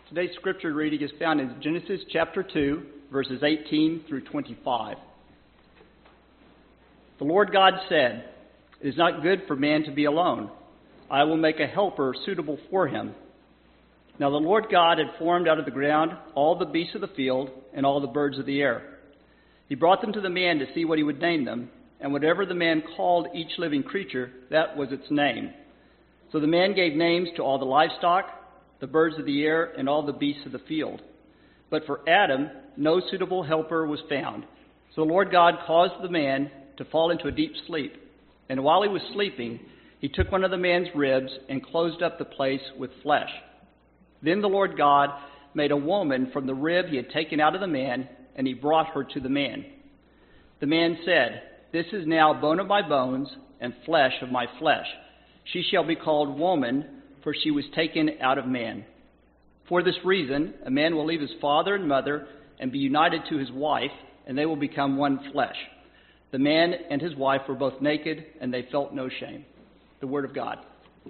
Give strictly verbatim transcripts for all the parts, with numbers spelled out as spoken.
Today's scripture reading is found in Genesis chapter two, verses eighteen through twenty-five. The Lord God said, "It is not good for man to be alone. I will make a helper suitable for him." Now the Lord God had formed out of the ground all the beasts of the field and all the birds of the air. He brought them to the man to see what he would name them, and whatever the man called each living creature, that was its name. So the man gave names to all the livestock, the birds of the air, and all the beasts of the field. But for Adam, no suitable helper was found. So the Lord God caused the man to fall into a deep sleep. And while he was sleeping, he took one of the man's ribs and closed up the place with flesh. Then the Lord God made a woman from the rib he had taken out of the man, and he brought her to the man. The man said, "This is now bone of my bones and flesh of my flesh. She shall be called woman, for she was taken out of man. For this reason, a man will leave his father and mother and be united to his wife, and they will become one flesh. The man and his wife were both naked, and they felt no shame." The word of God.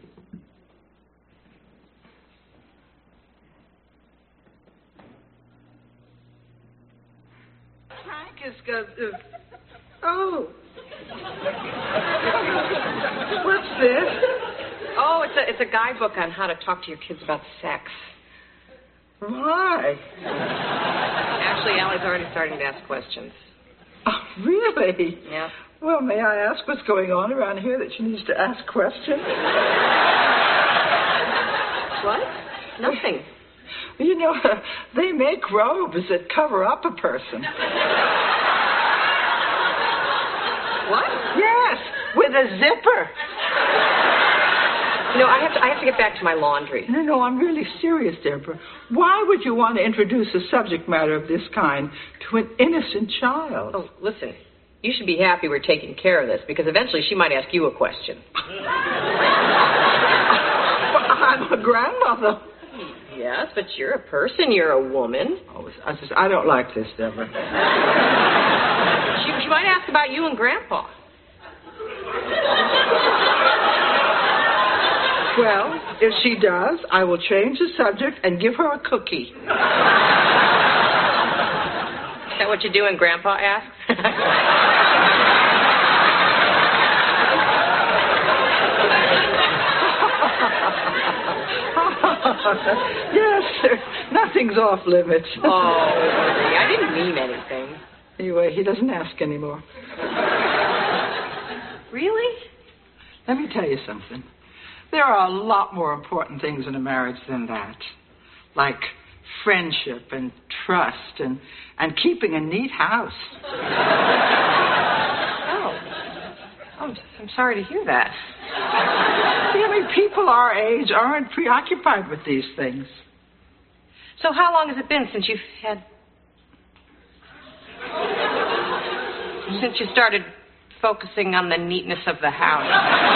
Frank is got. Uh, oh. What's this? Oh, it's a it's a guidebook on how to talk to your kids about sex. Why? Actually, Allie's already starting to ask questions. Oh, really? Yeah. Well, may I ask what's going on around here that she needs to ask questions? What? Nothing. You know, they make robes that cover up a person. What? Yes, with a zipper. You know, I have to I have to get back to my laundry. No, no, I'm really serious, Deborah. Why would you want to introduce a subject matter of this kind to an innocent child? Oh, listen. You should be happy we're taking care of this, because eventually she might ask you a question. I'm a grandmother. Yes, but you're a person. You're a woman. Oh, I, just, I don't like this, Deborah. She, she might ask about you and Grandpa. Well, if she does, I will change the subject and give her a cookie. Is that what you do when Grandpa asks? Yes, sir. Nothing's off limits. Oh, I didn't mean anything. Anyway, he doesn't ask anymore. Really? Let me tell you something. There are a lot more important things in a marriage than that. Like friendship and trust and, and keeping a neat house. Oh. Oh, I'm sorry to hear that. See, I mean, people our age aren't preoccupied with these things. So how long has it been since you've had... Since you started focusing on the neatness of the house?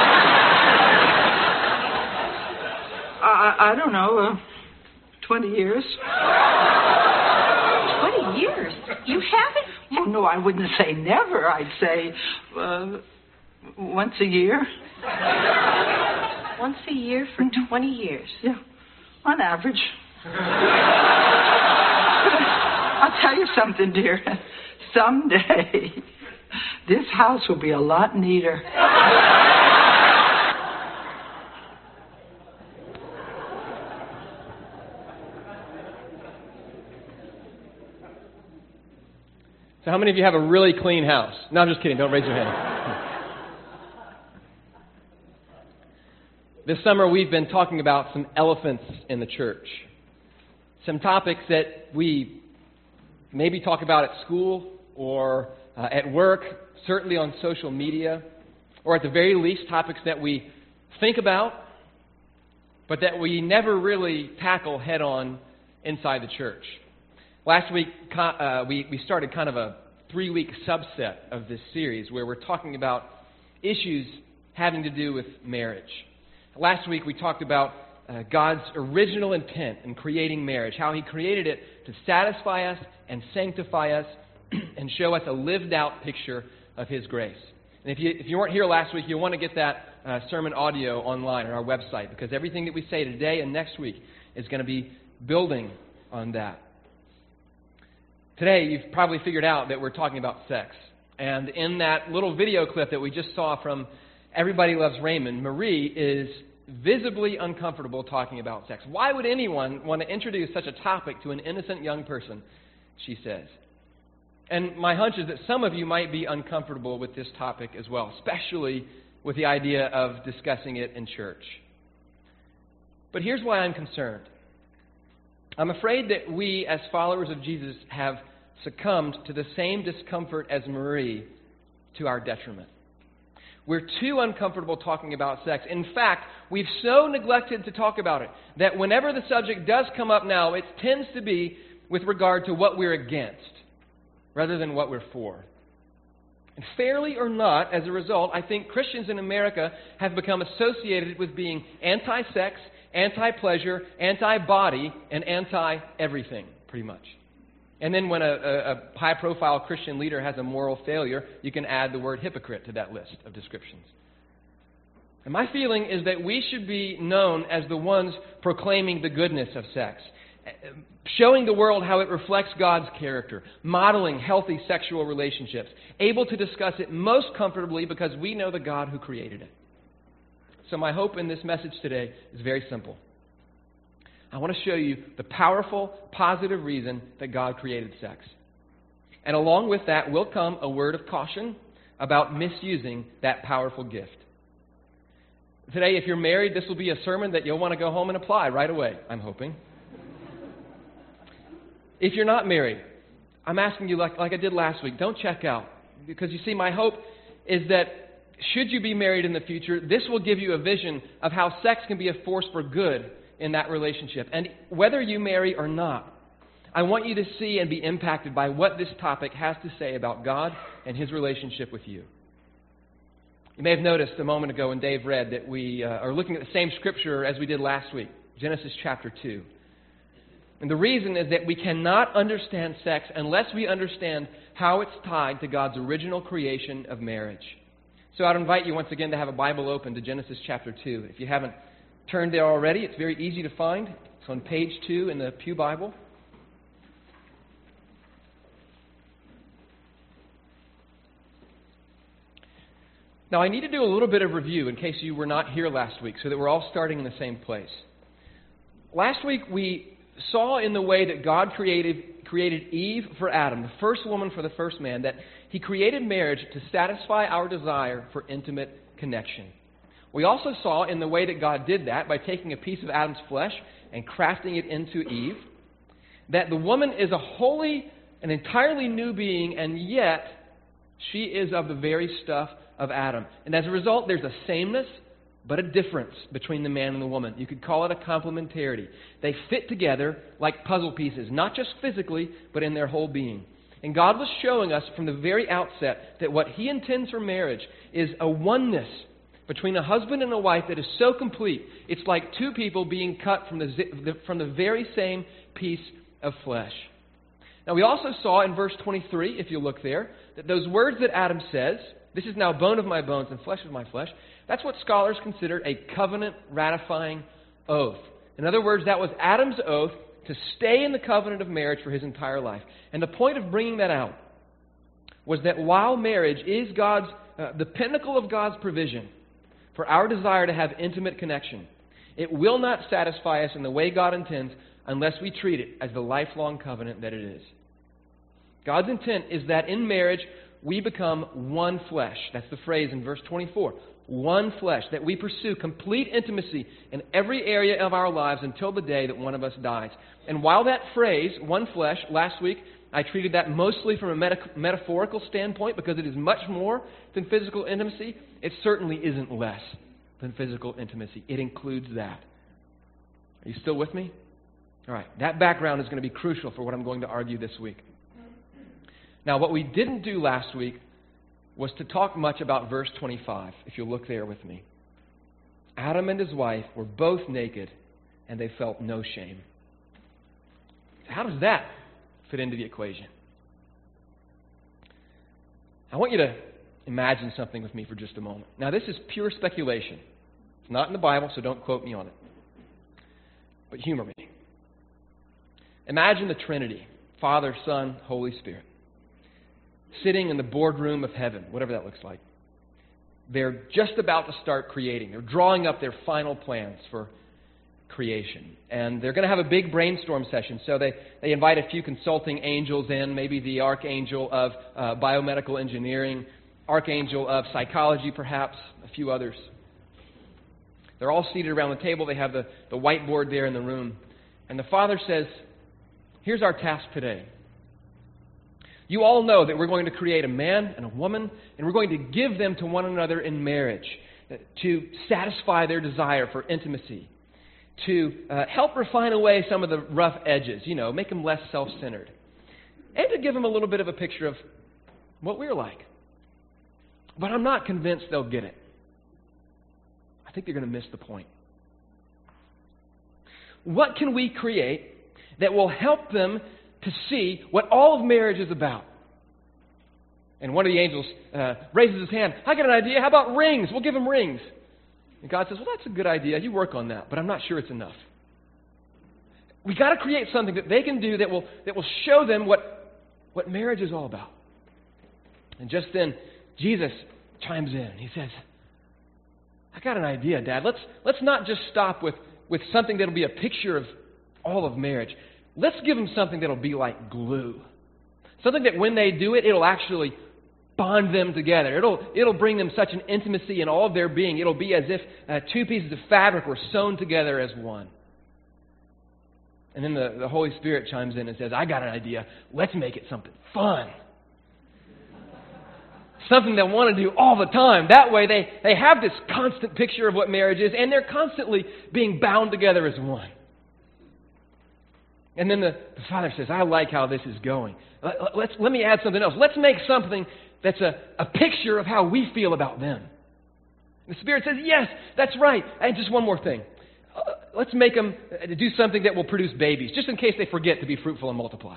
I, I don't know, uh, twenty years. twenty years? You haven't? Oh, no, I wouldn't say never. I'd say uh, once a year. Once a year for twenty years? Yeah, on average. I'll tell you something, dear. Someday, this house will be a lot neater. So how many of you have a really clean house? No, I'm just kidding. Don't raise your hand. This summer, we've been talking about some elephants in the church. Some topics that we maybe talk about at school or uh, at work, certainly on social media, or at the very least, topics that we think about, but that we never really tackle head-on inside the church. Last week, uh, we, we started kind of a three-week subset of this series where we're talking about issues having to do with marriage. Last week, we talked about uh, God's original intent in creating marriage, how He created it to satisfy us and sanctify us and show us a lived-out picture of His grace. And if you, if you weren't here last week, you'll want to get that uh, sermon audio online on our website, because everything that we say today and next week is going to be building on that. Today, you've probably figured out that we're talking about sex. And in that little video clip that we just saw from Everybody Loves Raymond, Marie is visibly uncomfortable talking about sex. Why would anyone want to introduce such a topic to an innocent young person, she says. And my hunch is that some of you might be uncomfortable with this topic as well, especially with the idea of discussing it in church. But here's why I'm concerned. I'm afraid that we, as followers of Jesus, have succumbed to the same discomfort as Marie to our detriment. We're too uncomfortable talking about sex. In fact, we've so neglected to talk about it that whenever the subject does come up now, it tends to be with regard to what we're against rather than what we're for. And fairly or not, as a result, I think Christians in America have become associated with being anti-sex, anti-pleasure, anti-body, and anti-everything, pretty much. And then when a, a, a high-profile Christian leader has a moral failure, you can add the word hypocrite to that list of descriptions. And my feeling is that we should be known as the ones proclaiming the goodness of sex, showing the world how it reflects God's character, modeling healthy sexual relationships, able to discuss it most comfortably because we know the God who created it. So my hope in this message today is very simple. I want to show you the powerful, positive reason that God created sex. And along with that will come a word of caution about misusing that powerful gift. Today, if you're married, this will be a sermon that you'll want to go home and apply right away, I'm hoping. If you're not married, I'm asking you like, like I did last week, don't check out. Because you see, my hope is that should you be married in the future, this will give you a vision of how sex can be a force for good in that relationship. And whether you marry or not, I want you to see and be impacted by what this topic has to say about God and His relationship with you. You may have noticed a moment ago when Dave read that we uh, are looking at the same scripture as we did last week, Genesis chapter two. And the reason is that we cannot understand sex unless we understand how it's tied to God's original creation of marriage. So I'd invite you once again to have a Bible open to Genesis chapter two. If you haven't turned there already, it's very easy to find. It's on page two in the Pew Bible. Now, I need to do a little bit of review in case you were not here last week so that we're all starting in the same place. Last week, we saw in the way that God created, created Eve for Adam, the first woman for the first man, that He created marriage to satisfy our desire for intimate connection. We also saw in the way that God did that by taking a piece of Adam's flesh and crafting it into Eve, that the woman is a wholly, an entirely new being, and yet she is of the very stuff of Adam. And as a result, there's a sameness, but a difference between the man and the woman. You could call it a complementarity. They fit together like puzzle pieces, not just physically, but in their whole being. And God was showing us from the very outset that what He intends for marriage is a oneness between a husband and a wife that is so complete, it's like two people being cut from the, from the very same piece of flesh. Now, we also saw in verse twenty-three, if you look there, that those words that Adam says, "This is now bone of my bones and flesh of my flesh," that's what scholars consider a covenant-ratifying oath. In other words, that was Adam's oath to stay in the covenant of marriage for his entire life. And the point of bringing that out was that while marriage is God's, uh, the pinnacle of God's provision for our desire to have intimate connection, it will not satisfy us in the way God intends unless we treat it as the lifelong covenant that it is. God's intent is that in marriage we become one flesh. That's the phrase in verse twenty-four. One flesh, that we pursue complete intimacy in every area of our lives until the day that one of us dies. And while that phrase, one flesh, last week I treated that mostly from a meta- metaphorical standpoint because it is much more than physical intimacy, it certainly isn't less than physical intimacy. It includes that. Are you still with me? All right. That background is going to be crucial for what I'm going to argue this week. Now, what we didn't do last week was to talk much about verse twenty-five, if you'll look there with me. Adam and his wife were both naked, and they felt no shame. How does that fit into the equation? I want you to imagine something with me for just a moment. Now, this is pure speculation. It's not in the Bible, so don't quote me on it. But humor me. Imagine the Trinity, Father, Son, Holy Spirit, sitting in the boardroom of heaven, whatever that looks like. They're just about to start creating. They're drawing up their final plans for creation. And they're going to have a big brainstorm session. So they, they invite a few consulting angels in, maybe the archangel of uh, biomedical engineering, archangel of psychology perhaps, a few others. They're all seated around the table. They have the, the whiteboard there in the room. And the Father says, here's our task today. You all know that we're going to create a man and a woman, and we're going to give them to one another in marriage to satisfy their desire for intimacy, to uh, help refine away some of the rough edges, you know, make them less self-centered, and to give them a little bit of a picture of what we're like. But I'm not convinced they'll get it. I think they're going to miss the point. What can we create that will help them to see what all of marriage is about? And one of the angels uh, raises his hand. I got an idea. How about rings? We'll give them rings. And God says, well, that's a good idea. You work on that, but I'm not sure it's enough. We've got to create something that they can do that will that will show them what, what marriage is all about. And just then, Jesus chimes in. He says, I got an idea, Dad. Let's let's not just stop with, with something that'll be a picture of all of marriage. Let's give them something that'll be like glue. Something that when they do it, it'll actually bond them together. It'll it'll bring them such an intimacy in all of their being. It'll be as if uh, two pieces of fabric were sewn together as one. And then the, the Holy Spirit chimes in and says, I got an idea. Let's make it something fun. Something they want to do all the time. That way they, they have this constant picture of what marriage is, and they're constantly being bound together as one. And then the, the Father says, I like how this is going. Let, let's, let me add something else. Let's make something that's a, a picture of how we feel about them. The Spirit says, yes, that's right. And just one more thing. Uh, let's make them do something that will produce babies, just in case they forget to be fruitful and multiply.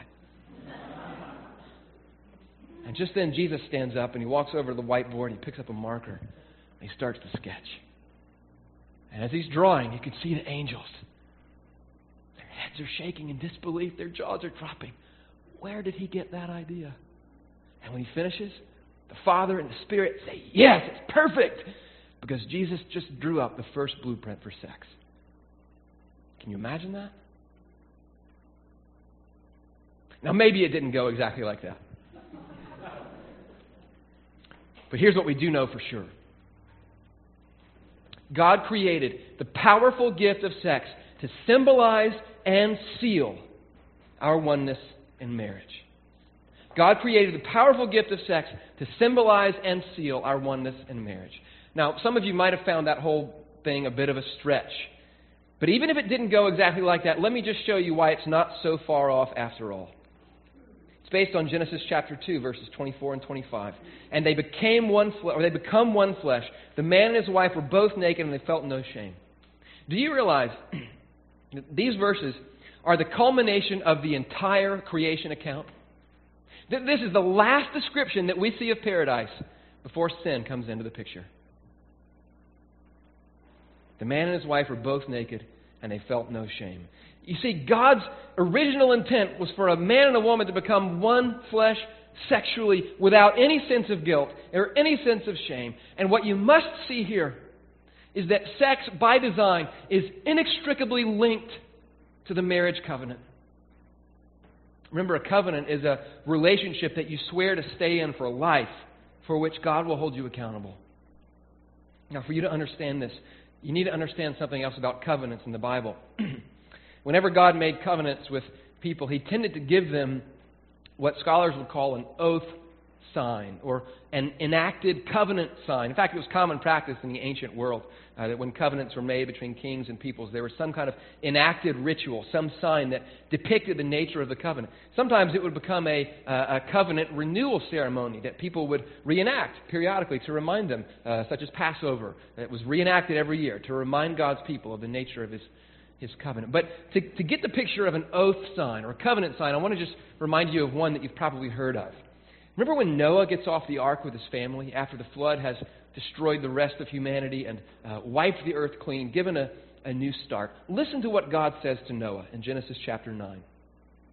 And just then Jesus stands up and he walks over to the whiteboard, he picks up a marker, and he starts to sketch. And as he's drawing, you can see the angels. Their heads are shaking in disbelief, their jaws are dropping. Where did he get that idea? And when he finishes, the Father and the Spirit say, yes, it's perfect, because Jesus just drew up the first blueprint for sex. Can you imagine that? Now, maybe it didn't go exactly like that. But here's what we do know for sure. God created the powerful gift of sex to symbolize and seal our oneness in marriage. God created the powerful gift of sex to symbolize and seal our oneness in marriage. Now, some of you might have found that whole thing a bit of a stretch. But even if it didn't go exactly like that, let me just show you why it's not so far off after all. It's based on Genesis chapter two, verses twenty-four and twenty-five. And they became one flesh, or they become one flesh. The man and his wife were both naked, and they felt no shame. Do you realize that these verses are the culmination of the entire creation account? This is the last description that we see of paradise before sin comes into the picture. The man and his wife were both naked, and they felt no shame. You see, God's original intent was for a man and a woman to become one flesh sexually without any sense of guilt or any sense of shame. And what you must see here is that sex, by design, is inextricably linked to the marriage covenant. Remember, a covenant is a relationship that you swear to stay in for life, for which God will hold you accountable. Now, for you to understand this, you need to understand something else about covenants in the Bible. Whenever God made covenants with people, He tended to give them what scholars would call an oath sign or an enacted covenant sign. In fact, it was common practice in the ancient world uh, that when covenants were made between kings and peoples, there was some kind of enacted ritual, some sign that depicted the nature of the covenant. Sometimes it would become a, uh, a covenant renewal ceremony that people would reenact periodically to remind them, uh, such as Passover. It was reenacted every year to remind God's people of the nature of His His covenant. But to, to get the picture of an oath sign or a covenant sign, I want to just remind you of one that you've probably heard of. Remember when Noah gets off the ark with his family after the flood has destroyed the rest of humanity and uh, wiped the earth clean, given a, a new start? Listen to what God says to Noah in Genesis chapter nine.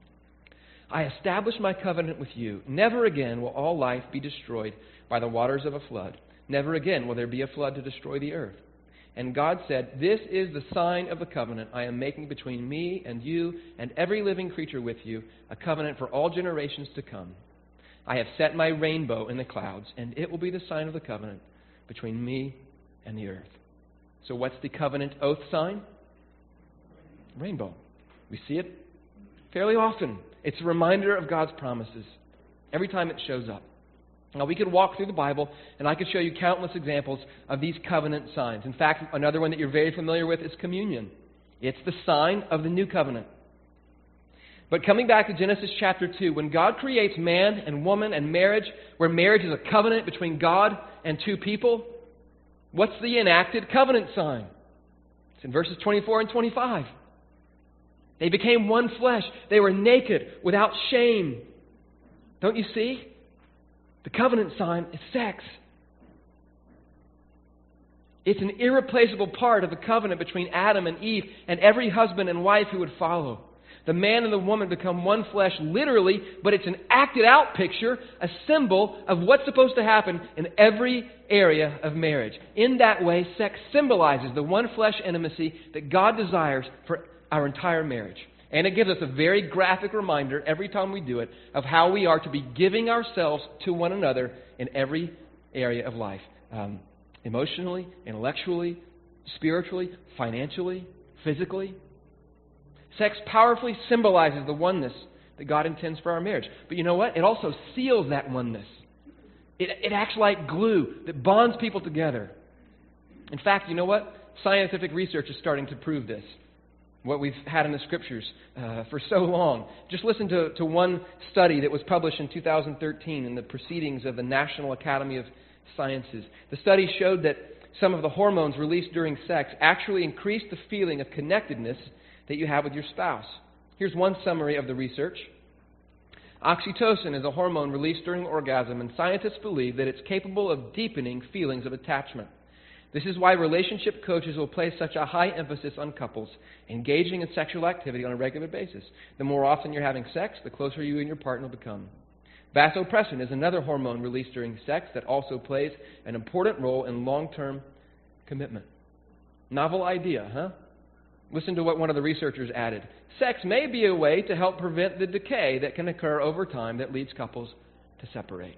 I establish my covenant with you. Never again will all life be destroyed by the waters of a flood. Never again will there be a flood to destroy the earth. And God said, this is the sign of the covenant I am making between me and you and every living creature with you, a covenant for all generations to come. I have set my rainbow in the clouds, and it will be the sign of the covenant between me and the earth. So what's the covenant oath sign? Rainbow. We see it fairly often. It's a reminder of God's promises every time it shows up. Now, we could walk through the Bible, and I could show you countless examples of these covenant signs. In fact, another one that you're very familiar with is communion. It's the sign of the new covenant. But coming back to Genesis chapter two, when God creates man and woman and marriage, where marriage is a covenant between God and two people, what's the enacted covenant sign? It's in verses twenty-four and twenty-five. They became one flesh. They were naked, without shame. Don't you see? The covenant sign is sex. It's an irreplaceable part of the covenant between Adam and Eve and every husband and wife who would follow. The man and the woman become one flesh literally, but it's an acted out picture, a symbol of what's supposed to happen in every area of marriage. In that way, sex symbolizes the one flesh intimacy that God desires for our entire marriage. And it gives us a very graphic reminder every time we do it of how we are to be giving ourselves to one another in every area of life. Um, emotionally, intellectually, spiritually, financially, physically. Sex powerfully symbolizes the oneness that God intends for our marriage. But you know what? It also seals that oneness. It, it acts like glue that bonds people together. In fact, you know what? Scientific research is starting to prove this. What we've had in the Scriptures uh, for so long. Just listen to, to one study that was published in two thousand thirteen in the Proceedings of the National Academy of Sciences. The study showed that some of the hormones released during sex actually increased the feeling of connectedness that you have with your spouse. Here's one summary of the research. Oxytocin is a hormone released during orgasm, and scientists believe that it's capable of deepening feelings of attachment. This is why relationship coaches will place such a high emphasis on couples engaging in sexual activity on a regular basis. The more often you're having sex, the closer you and your partner will become. Vasopressin is another hormone released during sex that also plays an important role in long-term commitment. Novel idea, huh? Listen to what one of the researchers added. Sex may be a way to help prevent the decay that can occur over time that leads couples to separate.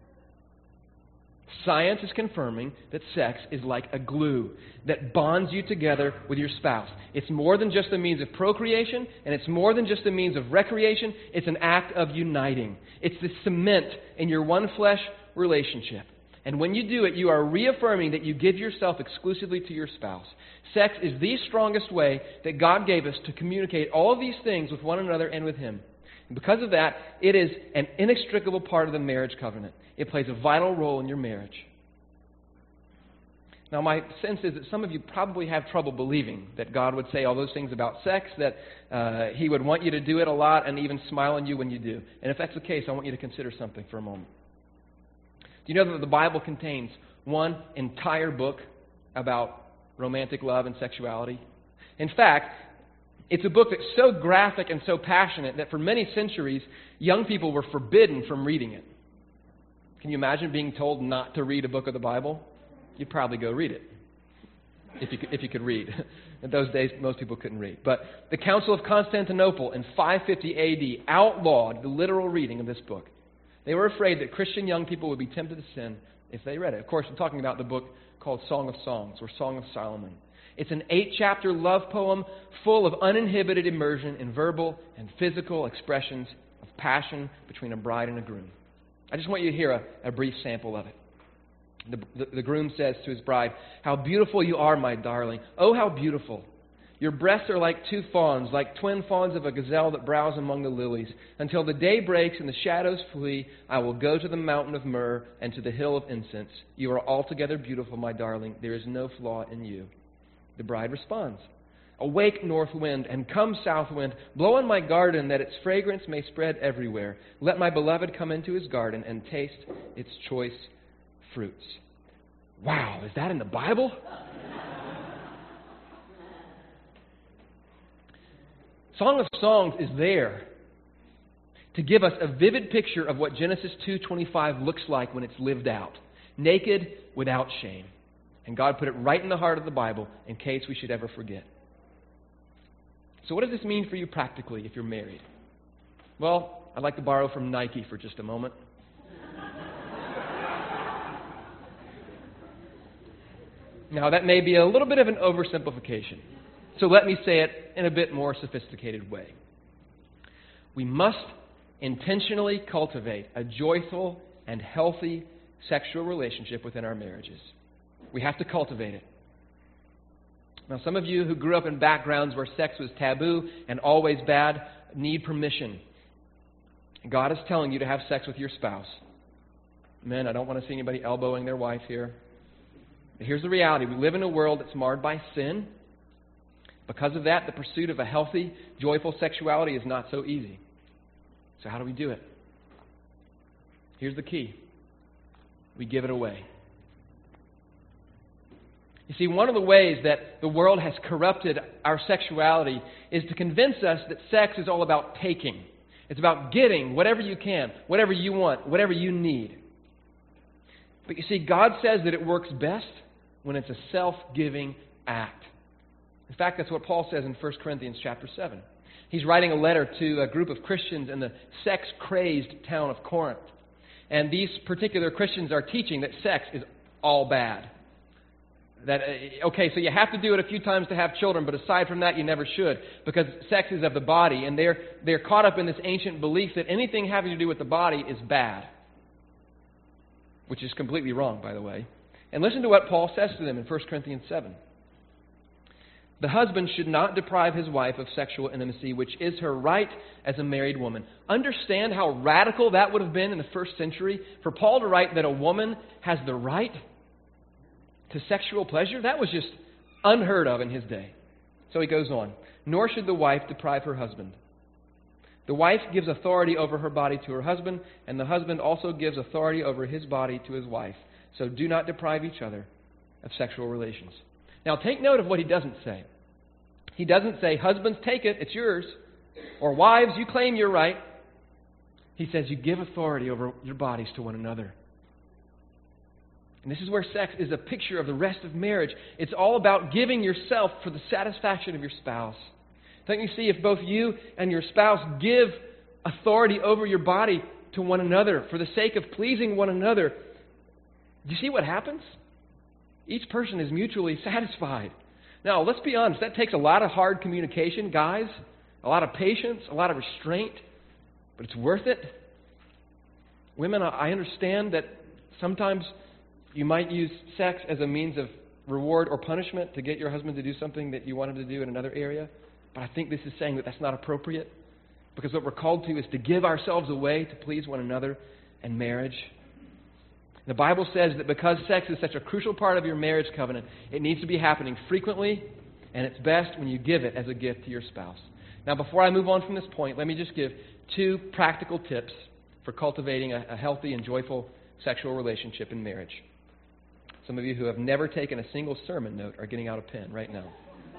Science is confirming that sex is like a glue that bonds you together with your spouse. It's more than just a means of procreation, and it's more than just a means of recreation. It's an act of uniting. It's the cement in your one flesh relationship. And when you do it, you are reaffirming that you give yourself exclusively to your spouse. Sex is the strongest way that God gave us to communicate all of these things with one another and with Him. And because of that, it is an inextricable part of the marriage covenant. It plays a vital role in your marriage. Now, my sense is that some of you probably have trouble believing that God would say all those things about sex, that uh, He would want you to do it a lot and even smile on you when you do. And if that's the case, I want you to consider something for a moment. Do you know that the Bible contains one entire book about romantic love and sexuality? In fact, it's a book that's so graphic and so passionate that for many centuries, young people were forbidden from reading it. Can you imagine being told not to read a book of the Bible? You'd probably go read it, if you could, if you could read. In those days, most people couldn't read. But the Council of Constantinople in five fifty A D outlawed the literal reading of this book. They were afraid that Christian young people would be tempted to sin if they read it. Of course, I'm talking about the book called Song of Songs, or Song of Solomon. It's an eight-chapter love poem full of uninhibited immersion in verbal and physical expressions of passion between a bride and a groom. I just want you to hear a, a brief sample of it. The, the, the groom says to his bride, "How beautiful you are, my darling. Oh, how beautiful. Your breasts are like two fawns, like twin fawns of a gazelle that browse among the lilies. Until the day breaks and the shadows flee, I will go to the mountain of myrrh and to the hill of incense. You are altogether beautiful, my darling. There is no flaw in you." The bride responds, "Awake, north wind, and come, south wind. Blow on my garden that its fragrance may spread everywhere. Let my beloved come into his garden and taste its choice fruits." Wow, is that in the Bible? Song of Songs is there to give us a vivid picture of what Genesis two twenty-five looks like when it's lived out, naked without shame. And God put it right in the heart of the Bible in case we should ever forget. So what does this mean for you practically if you're married? Well, I'd like to borrow from Nike for just a moment. Now, that may be a little bit of an oversimplification. So let me say it in a bit more sophisticated way. We must intentionally cultivate a joyful and healthy sexual relationship within our marriages. We have to cultivate it. Now, some of you who grew up in backgrounds where sex was taboo and always bad need permission. God is telling you to have sex with your spouse. Men, I don't want to see anybody elbowing their wife here. But here's the reality. We live in a world that's marred by sin. Because of that, the pursuit of a healthy, joyful sexuality is not so easy. So how do we do it? Here's the key. We give it away. You see, one of the ways that the world has corrupted our sexuality is to convince us that sex is all about taking. It's about getting whatever you can, whatever you want, whatever you need. But you see, God says that it works best when it's a self-giving act. In fact, that's what Paul says in First Corinthians chapter seven. He's writing a letter to a group of Christians in the sex-crazed town of Corinth. And these particular Christians are teaching that sex is all bad. That, okay, so you have to do it a few times to have children, but aside from that, you never should, because sex is of the body, and they're, they're caught up in this ancient belief that anything having to do with the body is bad, which is completely wrong, by the way. And listen to what Paul says to them in First Corinthians seven. The husband should not deprive his wife of sexual intimacy, which is her right as a married woman. Understand how radical that would have been in the first century? For Paul to write that a woman has the right to sexual pleasure? That was just unheard of in his day. So he goes on. Nor should the wife deprive her husband. The wife gives authority over her body to her husband, and the husband also gives authority over his body to his wife. So do not deprive each other of sexual relations. Now take note of what he doesn't say. He doesn't say, husbands, take it, it's yours. Or wives, you claim you're right. He says you give authority over your bodies to one another. And this is where sex is a picture of the rest of marriage. It's all about giving yourself for the satisfaction of your spouse. Don't you see, if both you and your spouse give authority over your body to one another for the sake of pleasing one another, do you see what happens? Each person is mutually satisfied. Now, let's be honest, that takes a lot of hard communication, guys, a lot of patience, a lot of restraint, but it's worth it. Women, I understand that sometimes you might use sex as a means of reward or punishment to get your husband to do something that you want him to do in another area. But I think this is saying that that's not appropriate. Because what we're called to is to give ourselves away to please one another in marriage. The Bible says that because sex is such a crucial part of your marriage covenant, it needs to be happening frequently, and it's best when you give it as a gift to your spouse. Now, before I move on from this point, let me just give two practical tips for cultivating a, a healthy and joyful sexual relationship in marriage. Some of you who have never taken a single sermon note are getting out a pen right now.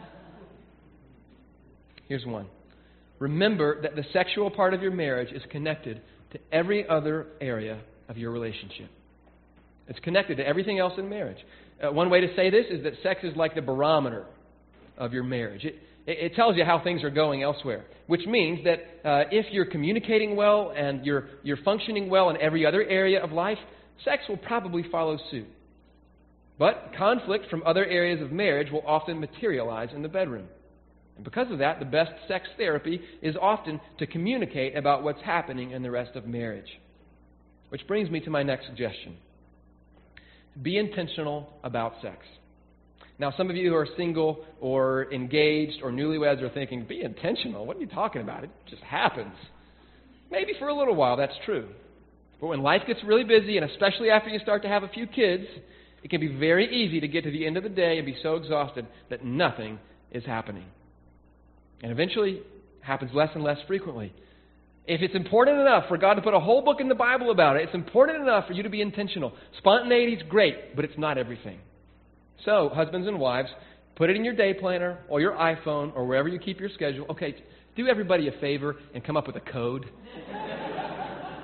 Here's one. Remember that the sexual part of your marriage is connected to every other area of your relationship. It's connected to everything else in marriage. Uh, one way to say this is that sex is like the barometer of your marriage. It, it, it tells you how things are going elsewhere, which means that uh, if you're communicating well and you're, you're functioning well in every other area of life, sex will probably follow suit. But conflict from other areas of marriage will often materialize in the bedroom. And because of that, the best sex therapy is often to communicate about what's happening in the rest of marriage. Which brings me to my next suggestion. Be intentional about sex. Now, some of you who are single or engaged or newlyweds are thinking, be intentional? What are you talking about? It just happens. Maybe for a little while, that's true. But when life gets really busy, and especially after you start to have a few kids, it can be very easy to get to the end of the day and be so exhausted that nothing is happening. And eventually, it happens less and less frequently. If it's important enough for God to put a whole book in the Bible about it, it's important enough for you to be intentional. Spontaneity is great, but it's not everything. So, husbands and wives, put it in your day planner or your iPhone or wherever you keep your schedule. Okay, do everybody a favor and come up with a code.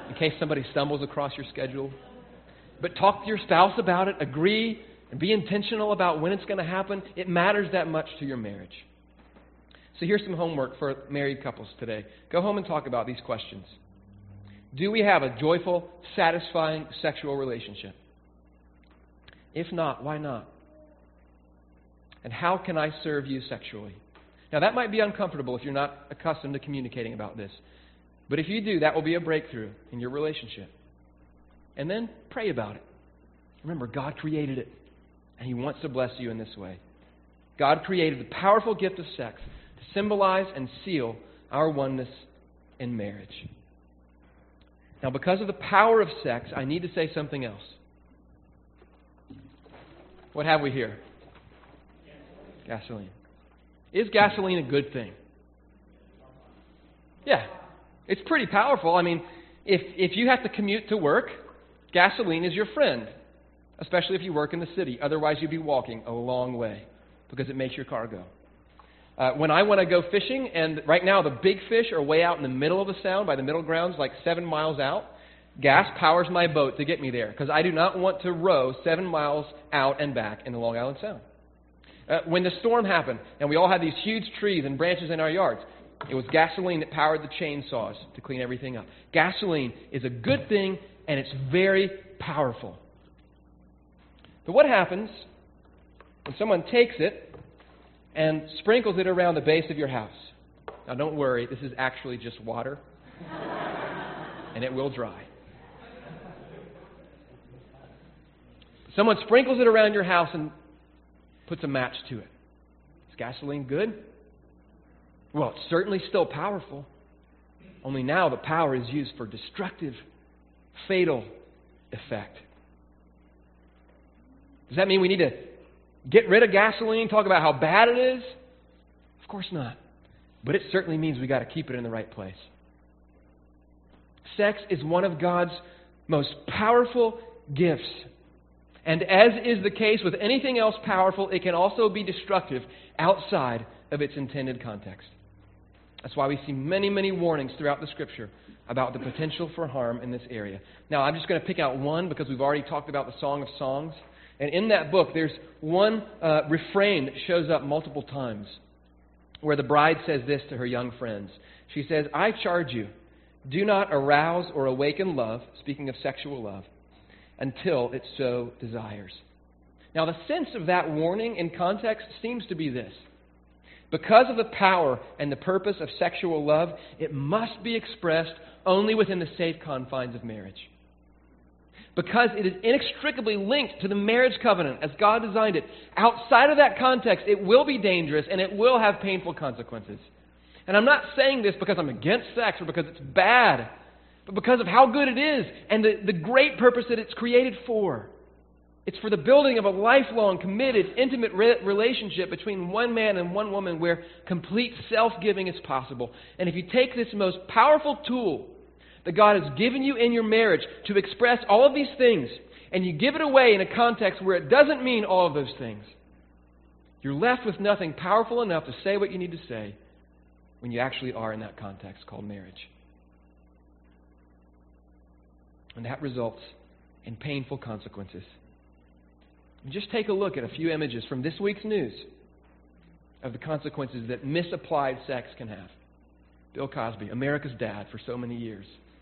in case somebody stumbles across your schedule. But talk to your spouse about it, agree, and be intentional about when it's going to happen. It matters that much to your marriage. So here's some homework for married couples today. Go home and talk about these questions. Do we have a joyful, satisfying sexual relationship? If not, why not? And how can I serve you sexually? Now, that might be uncomfortable if you're not accustomed to communicating about this. But if you do, that will be a breakthrough in your relationship. And then pray about it. Remember, God created it, and He wants to bless you in this way. God created the powerful gift of sex to symbolize and seal our oneness in marriage. Now, because of the power of sex, I need to say something else. What have we here? Gasoline. Is gasoline a good thing? Yeah. It's pretty powerful. I mean, if if you have to commute to work, gasoline is your friend, especially if you work in the city. Otherwise, you'd be walking a long way because it makes your car go. Uh, when I want to go fishing, and right now the big fish are way out in the middle of the sound, by the middle grounds, like seven miles out, gas powers my boat to get me there because I do not want to row seven miles out and back in the Long Island Sound. Uh, when the storm happened, and we all had these huge trees and branches in our yards, it was gasoline that powered the chainsaws to clean everything up. Gasoline is a good thing, and it's very powerful. But what happens when someone takes it and sprinkles it around the base of your house? Now, don't worry, this is actually just water, and it will dry. Someone sprinkles it around your house and puts a match to it. Is gasoline good? Well, it's certainly still powerful. Only now the power is used for destructive, fatal effect. Does that mean we need to get rid of gasoline, talk about how bad it is? Of course not. But it certainly means we got to keep it in the right place. Sex is one of God's most powerful gifts. And as is the case with anything else powerful, it can also be destructive outside of its intended context. That's why we see many, many warnings throughout the Scripture about the potential for harm in this area. Now, I'm just going to pick out one because we've already talked about the Song of Songs. And in that book, there's one uh, refrain that shows up multiple times where the bride says this to her young friends. She says, I charge you, do not arouse or awaken love, speaking of sexual love, until it so desires. Now, the sense of that warning in context seems to be this. Because of the power and the purpose of sexual love, it must be expressed only within the safe confines of marriage. Because it is inextricably linked to the marriage covenant as God designed it. Outside of that context, it will be dangerous and it will have painful consequences. And I'm not saying this because I'm against sex or because it's bad, but because of how good it is and the, the great purpose that it's created for. It's for the building of a lifelong, committed, intimate re- relationship between one man and one woman where complete self-giving is possible. And if you take this most powerful tool that God has given you in your marriage to express all of these things, and you give it away in a context where it doesn't mean all of those things, you're left with nothing powerful enough to say what you need to say when you actually are in that context called marriage. And that results in painful consequences. Just take a look at a few images from this week's news of the consequences that misapplied sex can have. Bill Cosby, America's dad for so many years.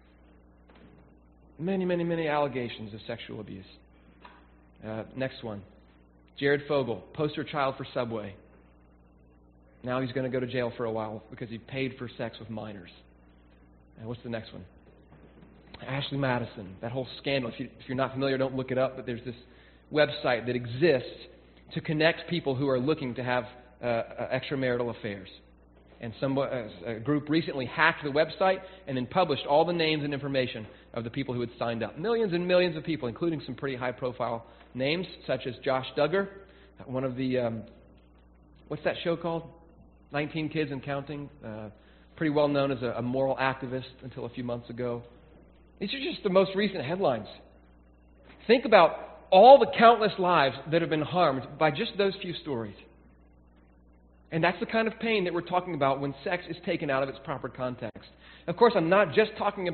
Many, many, many allegations of sexual abuse. Uh, next one. Jared Fogle, poster child for Subway. Now he's going to go to jail for a while because he paid for sex with minors. And what's the next one? Ashley Madison, that whole scandal. If, you, if you're not familiar, don't look it up, but there's this website that exists to connect people who are looking to have uh, uh, extramarital affairs. And some, uh, a group recently hacked the website and then published all the names and information of the people who had signed up. Millions and millions of people, including some pretty high-profile names, such as Josh Duggar, one of the, um, what's that show called? nineteen Kids and Counting. Uh, pretty well known as a, a moral activist until a few months ago. These are just the most recent headlines. Think about all the countless lives that have been harmed by just those few stories. And that's the kind of pain that we're talking about when sex is taken out of its proper context. Of course, I'm not just talking about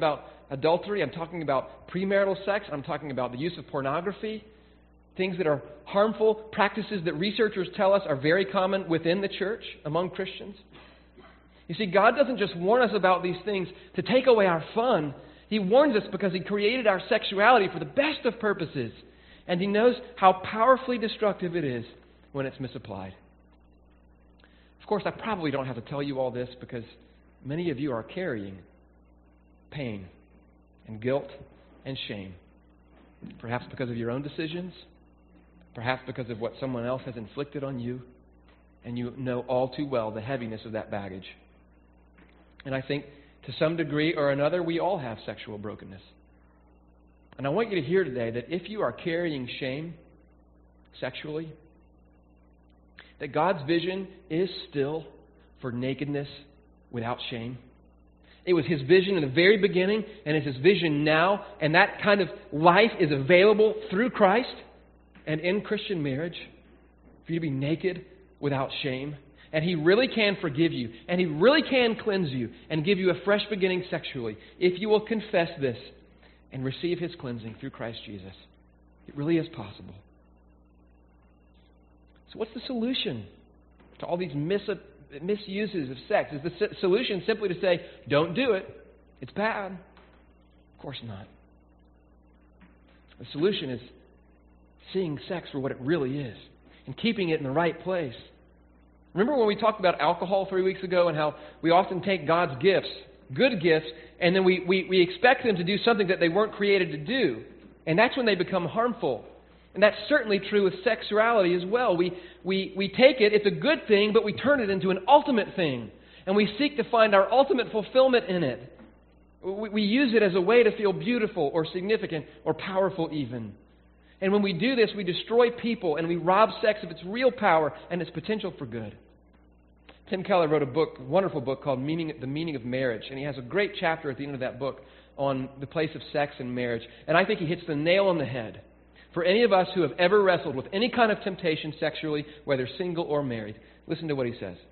adultery. I'm talking about premarital sex. I'm talking about the use of pornography, things that are harmful, practices that researchers tell us are very common within the church among Christians. You see, God doesn't just warn us about these things to take away our fun. He warns us because He created our sexuality for the best of purposes, and He knows how powerfully destructive it is when it's misapplied. Of course, I probably don't have to tell you all this because many of you are carrying pain and guilt and shame, perhaps because of your own decisions, perhaps because of what someone else has inflicted on you, and you know all too well the heaviness of that baggage. And I think to some degree or another, we all have sexual brokenness. And I want you to hear today that if you are carrying shame sexually, that God's vision is still for nakedness without shame. It was His vision in the very beginning, and it's His vision now, and that kind of life is available through Christ and in Christian marriage for you to be naked without shame. And He really can forgive you, and He really can cleanse you and give you a fresh beginning sexually if you will confess this and receive His cleansing through Christ Jesus. It really is possible. So what's the solution to all these mis- misuses of sex? Is the s- solution simply to say, don't do it? It's bad. Of course not. The solution is seeing sex for what it really is and keeping it in the right place. Remember when we talked about alcohol three weeks ago and how we often take God's gifts, good gifts, and then we, we, we expect them to do something that they weren't created to do. And that's when they become harmful. And that's certainly true with sexuality as well. We, we, we take it, it's a good thing, but we turn it into an ultimate thing. And we seek to find our ultimate fulfillment in it. We, we use it as a way to feel beautiful or significant or powerful even. And when we do this, we destroy people and we rob sex of its real power and its potential for good. Tim Keller wrote a book, a wonderful book called Meaning, The Meaning of Marriage. And he has a great chapter at the end of that book on the place of sex in marriage. And I think he hits the nail on the head. For any of us who have ever wrestled with any kind of temptation sexually, whether single or married, listen to what he says.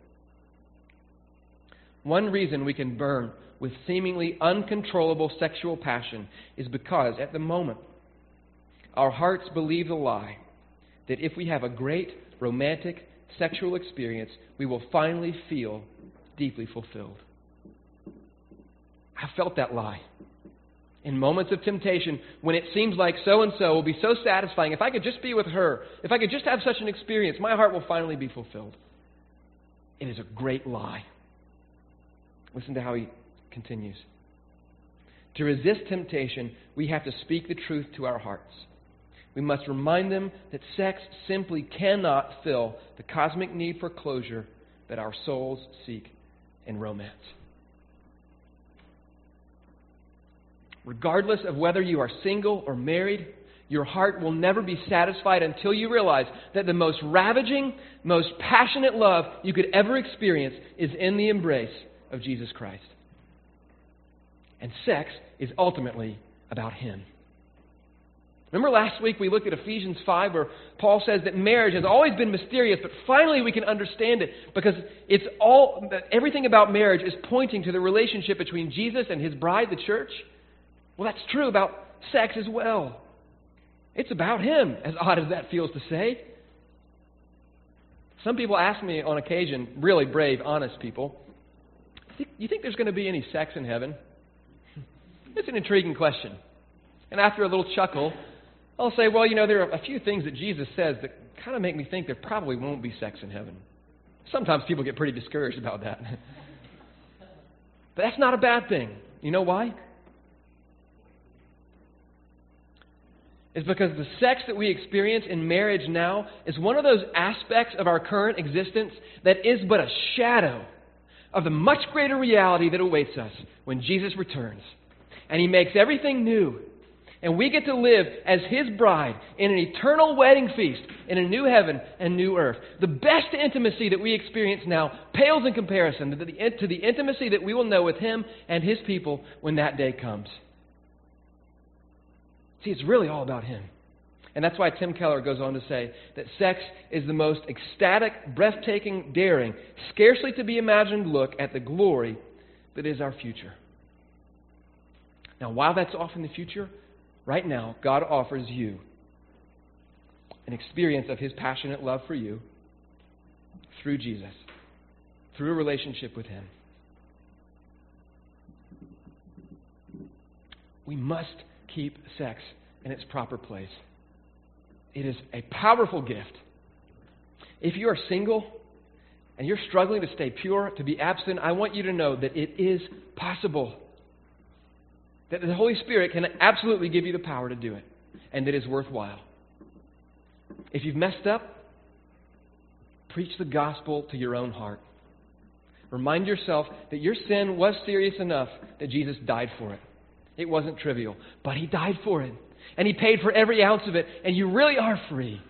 One reason we can burn with seemingly uncontrollable sexual passion is because, at the moment, our hearts believe the lie that if we have a great romantic sexual experience, we will finally feel deeply fulfilled. I felt that lie. In moments of temptation, when it seems like so-and-so will be so satisfying, if I could just be with her, if I could just have such an experience, my heart will finally be fulfilled. It is a great lie. Listen to how he continues. To resist temptation, we have to speak the truth to our hearts. We must remind them that sex simply cannot fill the cosmic need for closure that our souls seek in romance. Regardless of whether you are single or married, your heart will never be satisfied until you realize that the most ravaging, most passionate love you could ever experience is in the embrace of Jesus Christ. And sex is ultimately about Him. Remember last week we looked at Ephesians five where Paul says that marriage has always been mysterious, but finally we can understand it because it's all everything about marriage is pointing to the relationship between Jesus and His bride, the church. Well, that's true about sex as well. It's about Him, as odd as that feels to say. Some people ask me on occasion, really brave, honest people, you think there's going to be any sex in heaven? It's an intriguing question. And after a little chuckle, I'll say, well, you know, there are a few things that Jesus says that kind of make me think there probably won't be sex in heaven. Sometimes people get pretty discouraged about that. But that's not a bad thing. You know why? It's because the sex that we experience in marriage now is one of those aspects of our current existence that is but a shadow of the much greater reality that awaits us when Jesus returns. And He makes everything new. And we get to live as His bride in an eternal wedding feast in a new heaven and new earth. The best intimacy that we experience now pales in comparison to the, to the intimacy that we will know with Him and His people when that day comes. See, it's really all about Him. And that's why Tim Keller goes on to say that sex is the most ecstatic, breathtaking, daring, scarcely to be imagined look at the glory that is our future. Now, while that's off in the future, right now, God offers you an experience of His passionate love for you through Jesus, through a relationship with Him. We must keep sex in its proper place. It is a powerful gift. If you are single and you're struggling to stay pure, to be abstinent, I want you to know that it is possible. That the Holy Spirit can absolutely give you the power to do it, and that it is worthwhile. If you've messed up, preach the gospel to your own heart. Remind yourself that your sin was serious enough that Jesus died for it. It wasn't trivial, but He died for it. And He paid for every ounce of it, and you really are free.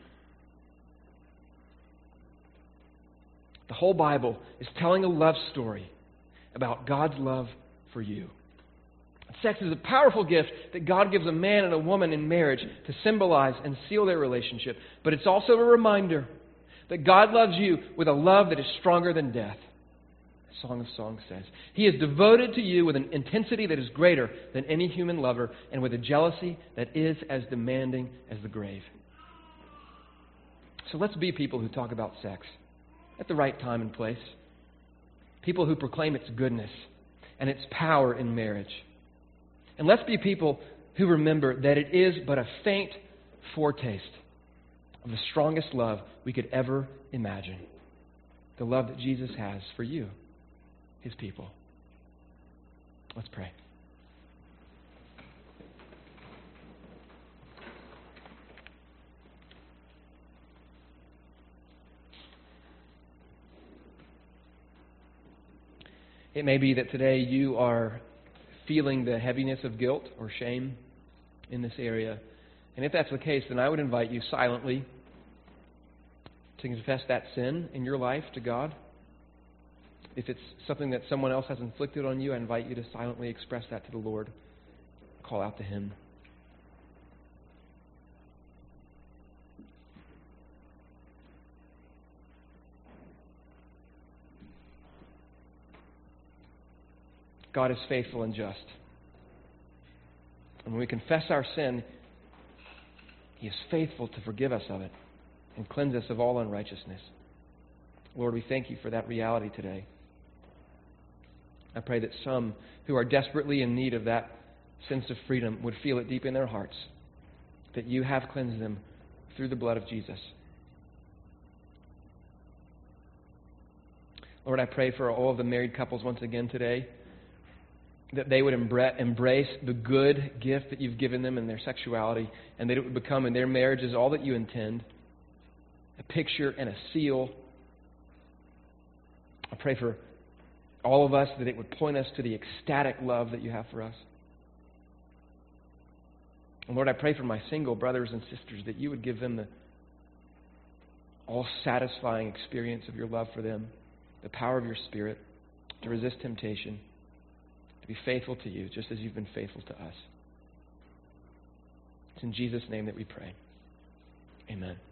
The whole Bible is telling a love story about God's love for you. Sex is a powerful gift that God gives a man and a woman in marriage to symbolize and seal their relationship. But it's also a reminder that God loves you with a love that is stronger than death. The Song of Songs says. He is devoted to you with an intensity that is greater than any human lover and with a jealousy that is as demanding as the grave. So let's be people who talk about sex at the right time and place. People who proclaim its goodness and its power in marriage. And let's be people who remember that it is but a faint foretaste of the strongest love we could ever imagine. The love that Jesus has for you, His people. Let's pray. It may be that today you are feeling the heaviness of guilt or shame in this area. And if that's the case, then I would invite you silently to confess that sin in your life to God. If it's something that someone else has inflicted on you, I invite you to silently express that to the Lord. Call out to Him. God is faithful and just. And when we confess our sin, He is faithful to forgive us of it and cleanse us of all unrighteousness. Lord, we thank You for that reality today. I pray that some who are desperately in need of that sense of freedom would feel it deep in their hearts, that You have cleansed them through the blood of Jesus. Lord, I pray for all of the married couples once again today, that they would embrace the good gift that You've given them in their sexuality, and that it would become in their marriages all that You intend, a picture and a seal. I pray for all of us that it would point us to the ecstatic love that You have for us. And Lord, I pray for my single brothers and sisters that You would give them the all-satisfying experience of Your love for them, the power of Your Spirit to resist temptation, to be faithful to You just as You've been faithful to us. It's in Jesus' name that we pray. Amen.